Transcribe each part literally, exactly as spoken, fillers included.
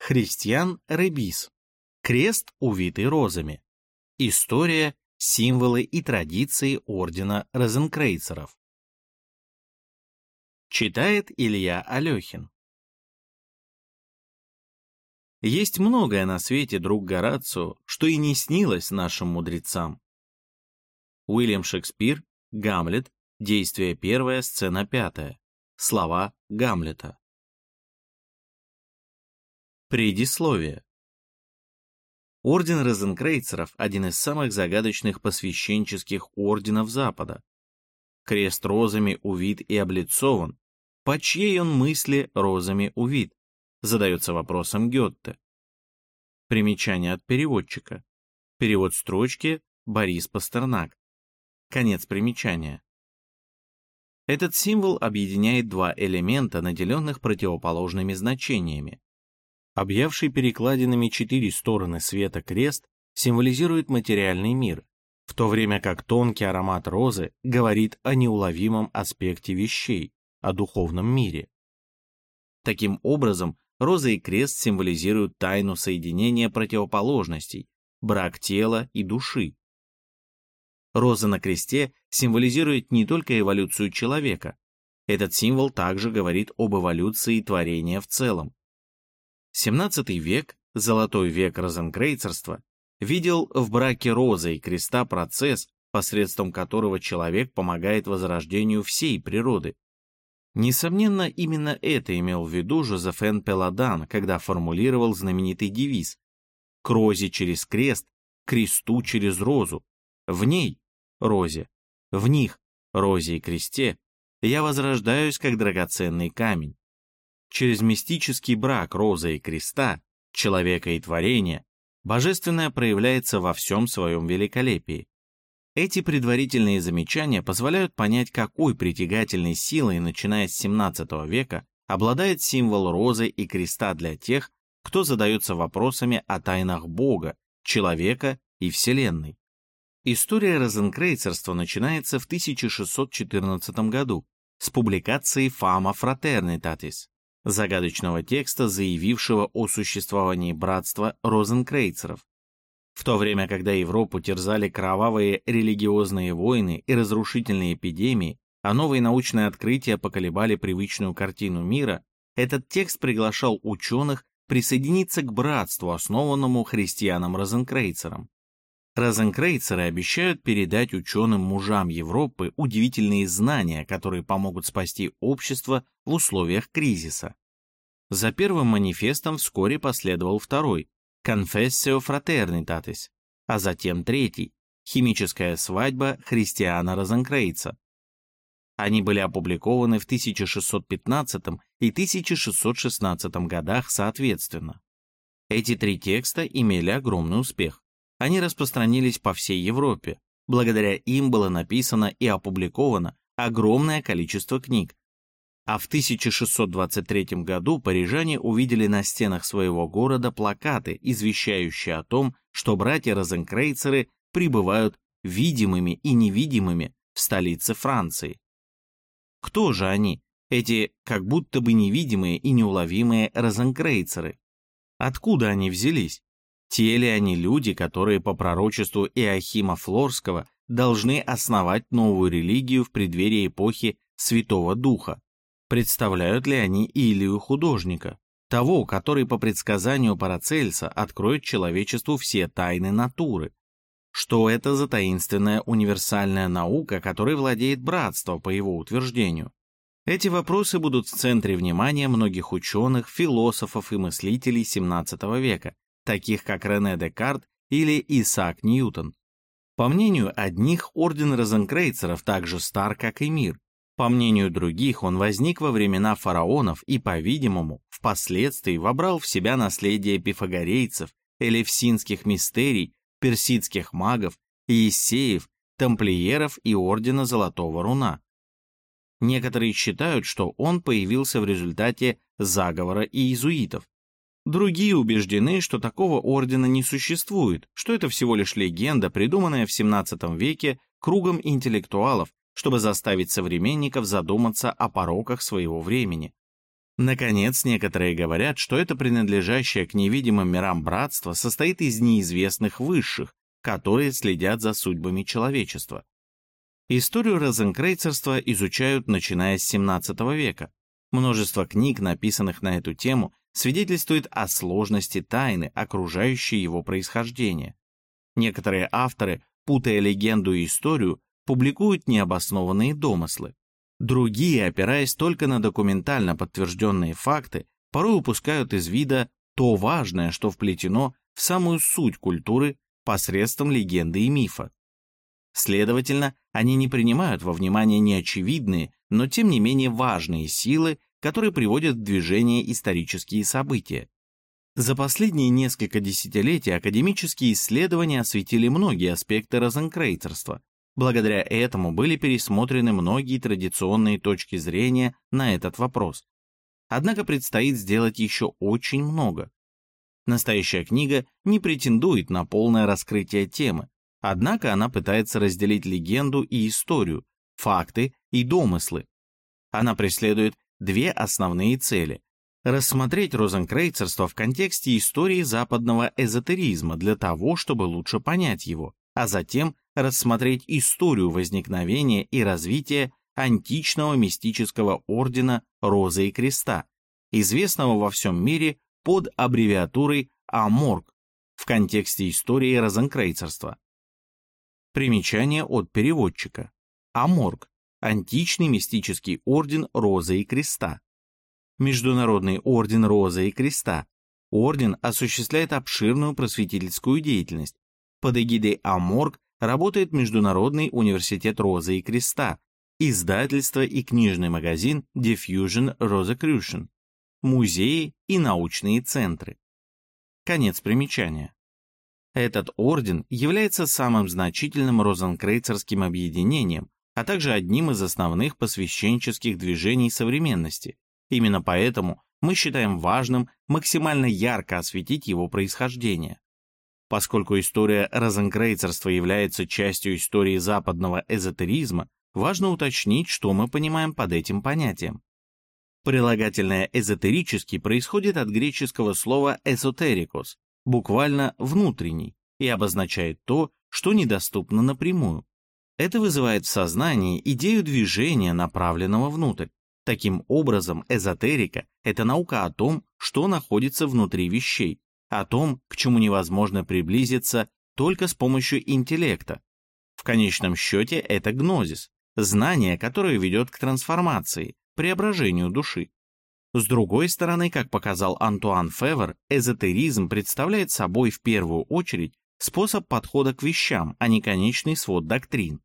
Христиан Ребис. Крест, увитый розами. История, символы и традиции ордена розенкрейцеров. Читает Илья Алехин. Есть многое на свете, друг Горацио, что и не снилось нашим мудрецам. Уильям Шекспир, Гамлет, действие первое, сцена пятая. Слова Гамлета. Предисловие. Орден розенкрейцеров – один из самых загадочных посвященческих орденов Запада. Крест розами увит и облицован. По чьей он мысли розами увит? Задается вопросом Гетте. Примечание от переводчика. Перевод строчки Борис Пастернак. Конец примечания. Этот символ объединяет два элемента, наделенных противоположными значениями. Объявший перекладинами четыре стороны света крест символизирует материальный мир, в то время как тонкий аромат розы говорит о неуловимом аспекте вещей, о духовном мире. Таким образом, роза и крест символизируют тайну соединения противоположностей, брак тела и души. Роза на кресте символизирует не только эволюцию человека. Этот символ также говорит об эволюции творения в целом. семнадцатый век, золотой век розенкрейцерства, видел в браке розы и креста процесс, посредством которого человек помогает возрождению всей природы. Несомненно, именно это имел в виду Жозефен Пеладан, когда формулировал знаменитый девиз «К розе через крест, к кресту через розу, в ней, розе, в них, розе и кресте, я возрождаюсь как драгоценный камень». Через мистический брак розы и креста, человека и творения, божественное проявляется во всем своем великолепии. Эти предварительные замечания позволяют понять, какой притягательной силой, начиная с семнадцатого века, обладает символ розы и креста для тех, кто задается вопросами о тайнах Бога, человека и Вселенной. История розенкрейцерства начинается в тысяча шестьсот четырнадцатом году с публикации Fama Fraternitatis, загадочного текста, заявившего о существовании братства розенкрейцеров. В то время, когда Европу терзали кровавые религиозные войны и разрушительные эпидемии, а новые научные открытия поколебали привычную картину мира, этот текст приглашал ученых присоединиться к братству, основанному христианом-розенкрейцером. Розенкрейцеры обещают передать ученым-мужам Европы удивительные знания, которые помогут спасти общество в условиях кризиса. За первым манифестом вскоре последовал второй «Confessio Fraternitatis», а затем третий «Химическая свадьба христиана Розенкрейца». Они были опубликованы в тысяча шестьсот пятнадцатом и тысяча шестьсот шестнадцатом годах соответственно. Эти три текста имели огромный успех. Они распространились по всей Европе. Благодаря им было написано и опубликовано огромное количество книг. А в тысяча шестьсот двадцать третьем году парижане увидели на стенах своего города плакаты, извещающие о том, что братья-розенкрейцеры прибывают видимыми и невидимыми в столице Франции. Кто же они, эти как будто бы невидимые и неуловимые розенкрейцеры? Откуда они взялись? Те ли они люди, которые по пророчеству Иоахима Флорского должны основать новую религию в преддверии эпохи Святого Духа? Представляют ли они Илию художника, того, который по предсказанию Парацельса откроет человечеству все тайны натуры? Что это за таинственная универсальная наука, которой владеет братство, по его утверждению? Эти вопросы будут в центре внимания многих ученых, философов и мыслителей семнадцатого века, таких как Рене Декарт или Исаак Ньютон. По мнению одних, орден розенкрейцеров так же стар, как и мир. По мнению других, он возник во времена фараонов и, по-видимому, впоследствии вобрал в себя наследие пифагорейцев, элевсинских мистерий, персидских магов, иессеев, тамплиеров и ордена Золотого Руна. Некоторые считают, что он появился в результате заговора иезуитов. Другие убеждены, что такого ордена не существует, что это всего лишь легенда, придуманная в семнадцатом веке кругом интеллектуалов, чтобы заставить современников задуматься о пороках своего времени. Наконец, некоторые говорят, что это принадлежащее к невидимым мирам братство состоит из неизвестных высших, которые следят за судьбами человечества. Историю розенкрейцерства изучают начиная с семнадцатого века. Множество книг, написанных на эту тему, свидетельствует о сложности тайны, окружающей его происхождение. Некоторые авторы, путая легенду и историю, публикуют необоснованные домыслы. Другие, опираясь только на документально подтвержденные факты, порой упускают из вида то важное, что вплетено в самую суть культуры посредством легенды и мифа. Следовательно, они не принимают во внимание неочевидные, но тем не менее важные силы, которые приводят в движение исторические события. За последние несколько десятилетий академические исследования осветили многие аспекты розенкрейцерства. Благодаря этому были пересмотрены многие традиционные точки зрения на этот вопрос. Однако предстоит сделать еще очень много. Настоящая книга не претендует на полное раскрытие темы, однако она пытается разделить легенду и историю, факты и домыслы. Она преследует две основные цели: рассмотреть розенкрейцерство в контексте истории западного эзотеризма для того, чтобы лучше понять его, а затем рассмотреть историю возникновения и развития античного мистического ордена Розы и Креста, известного во всем мире под аббревиатурой Аморг в контексте истории розенкрейцерства. Примечание от переводчика. Аморг – античный мистический орден Розы и Креста. Международный орден Розы и Креста. Орден осуществляет обширную просветительскую деятельность. Под эгидой Аморг работает Международный университет Розы и Креста, издательство и книжный магазин Diffusion Rosicrucian, музеи и научные центры. Конец примечания. Этот орден является самым значительным розенкрейцерским объединением, а также одним из основных посвященческих движений современности. Именно поэтому мы считаем важным максимально ярко осветить его происхождение. Поскольку история розенкрейцерства является частью истории западного эзотеризма, важно уточнить, что мы понимаем под этим понятием. Прилагательное «эзотерический» происходит от греческого слова «эзотерикос», буквально «внутренний», и обозначает то, что недоступно напрямую. Это вызывает в сознании идею движения, направленного внутрь. Таким образом, эзотерика – это наука о том, что находится внутри вещей, о том, к чему невозможно приблизиться только с помощью интеллекта. В конечном счете это гнозис, знание, которое ведет к трансформации, преображению души. С другой стороны, как показал Антуан Февр, эзотеризм представляет собой в первую очередь способ подхода к вещам, а не конечный свод доктрин.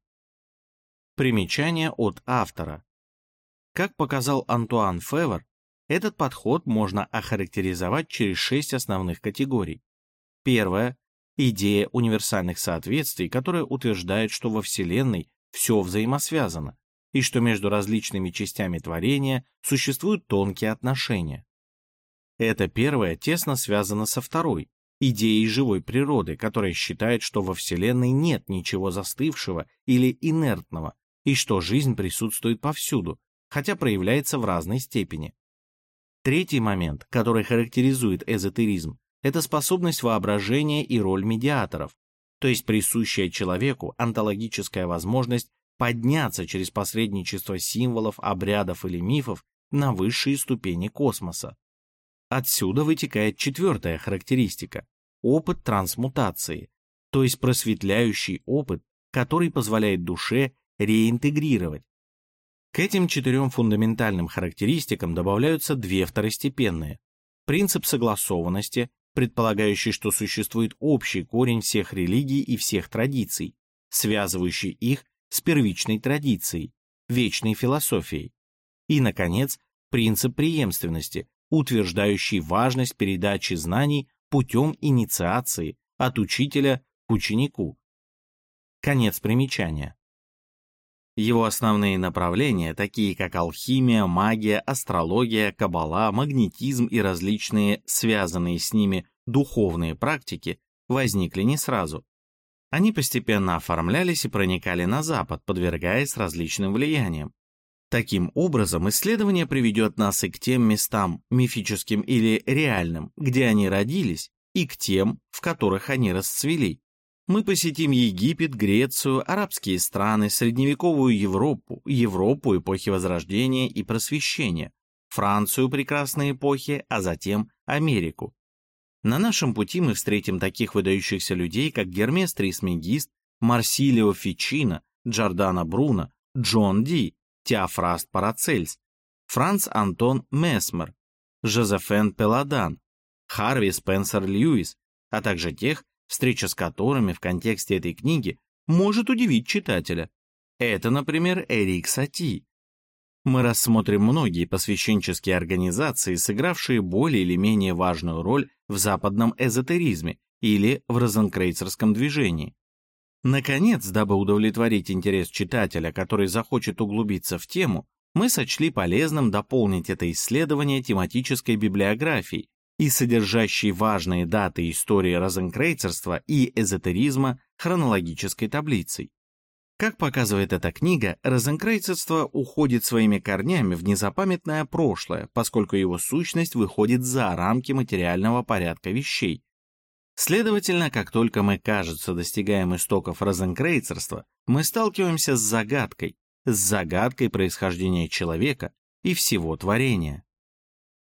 Примечание от автора. Как показал Антуан Февр, этот подход можно охарактеризовать через шесть основных категорий. Первая – идея универсальных соответствий, которая утверждает, что во Вселенной все взаимосвязано, и что между различными частями творения существуют тонкие отношения. Это первое тесно связано со второй – идеей живой природы, которая считает, что во Вселенной нет ничего застывшего или инертного, и что жизнь присутствует повсюду, хотя проявляется в разной степени. Третий момент, который характеризует эзотеризм, это способность воображения и роль медиаторов, то есть присущая человеку онтологическая возможность подняться через посредничество символов, обрядов или мифов на высшие ступени космоса. Отсюда вытекает четвертая характеристика – опыт трансмутации, то есть просветляющий опыт, который позволяет душе реинтегрировать. К этим четырем фундаментальным характеристикам добавляются две второстепенные. Принцип согласованности, предполагающий, что существует общий корень всех религий и всех традиций, связывающий их с первичной традицией, вечной философией. И, наконец, принцип преемственности, утверждающий важность передачи знаний путем инициации от учителя к ученику. Конец примечания. Его основные направления, такие как алхимия, магия, астрология, каббала, магнетизм и различные связанные с ними духовные практики, возникли не сразу. Они постепенно оформлялись и проникали на Запад, подвергаясь различным влияниям. Таким образом, исследование приведет нас и к тем местам, мифическим или реальным, где они родились, и к тем, в которых они расцвели. Мы посетим Египет, Грецию, арабские страны, средневековую Европу, Европу эпохи Возрождения и Просвещения, Францию прекрасной эпохи, а затем Америку. На нашем пути мы встретим таких выдающихся людей, как Гермес Трисмегист, Марсилио Фичино, Джордано Бруно, Джон Ди, Теофраст Парацельс, Франц Антон Месмер, Жозефен Пеладан, Харви Спенсер Льюис, а также тех, встреча с которыми в контексте этой книги может удивить читателя. Это, например, Эрик Сати. Мы рассмотрим многие посвященческие организации, сыгравшие более или менее важную роль в западном эзотеризме или в розенкрейцерском движении. Наконец, дабы удовлетворить интерес читателя, который захочет углубиться в тему, мы сочли полезным дополнить это исследование тематической библиографией и содержащей важные даты истории розенкрейцерства и эзотеризма хронологической таблицей. Как показывает эта книга, розенкрейцерство уходит своими корнями в незапамятное прошлое, поскольку его сущность выходит за рамки материального порядка вещей. Следовательно, как только мы, кажется, достигаем истоков розенкрейцерства, мы сталкиваемся с загадкой, с загадкой происхождения человека и всего творения.